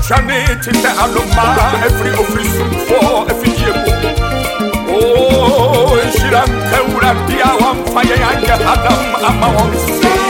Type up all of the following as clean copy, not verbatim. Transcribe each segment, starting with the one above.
Shanity the Aluma, every office for every year. Oh, Shiran Kaura, Dia, one fire and the Adam among sea.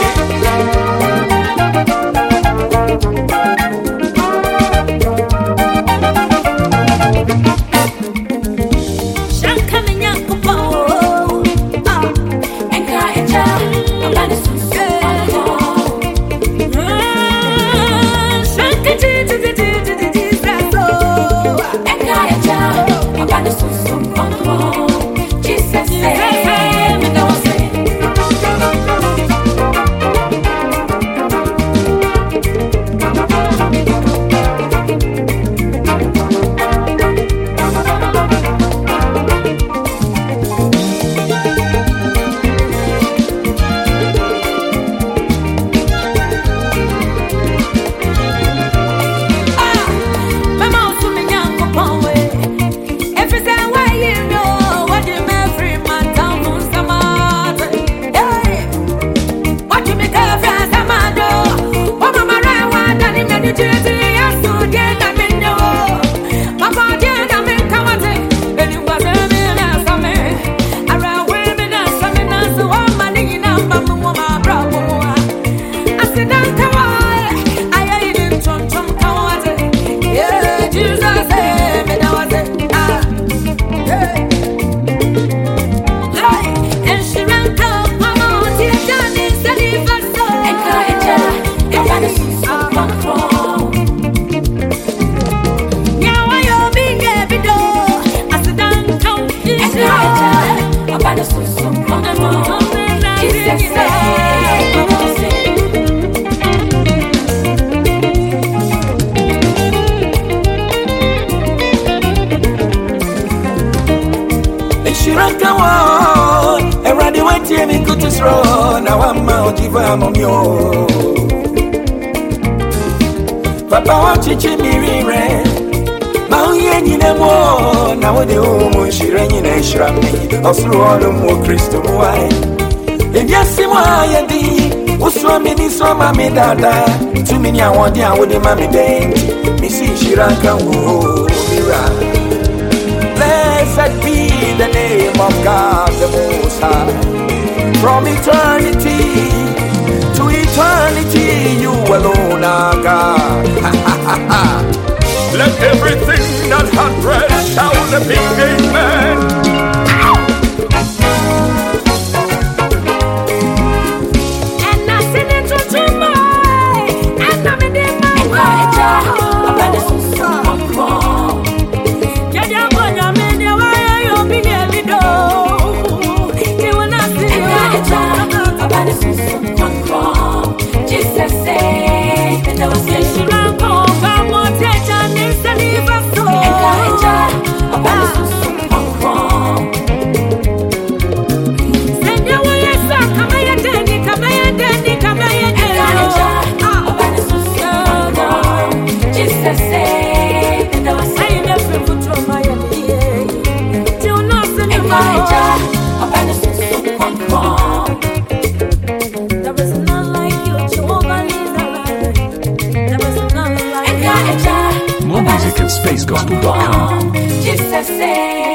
Now I'm out of Amomio. Papa, what did you mean? Mauyen in a war, now the home, she ran in a shrub, or through all the more crystal wine. If yes, why, was swimming in some mammy dada. Too many I want the woody mammy dame. Missy Shiranka, who blessed be the name of God, the Most High. From eternity to eternity, you alone are God. Let everything that hath breath shout a big amen. And I sing it to tomorrow, and I'm in the More music at spacegospel.com. Jesus say